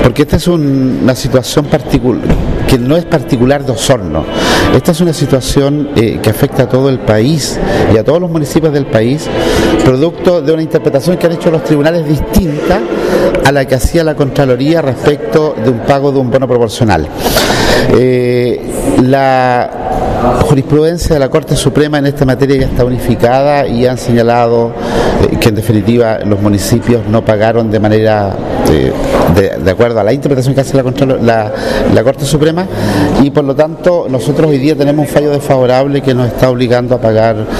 porque esta es una situación particular, que no es particular de Osorno. Esta es una situación que afecta a todo el país y a todos los municipios del país, producto de una interpretación que han hecho los tribunales distinta a la que hacía la Contraloría respecto de un pago de un bono proporcional. La jurisprudencia de la Corte Suprema en esta materia ya está unificada y han señalado que en definitiva los municipios no pagaron de manera de acuerdo a la interpretación que hace la Corte Suprema, y por lo tanto nosotros hoy día tenemos un fallo desfavorable que nos está obligando a pagar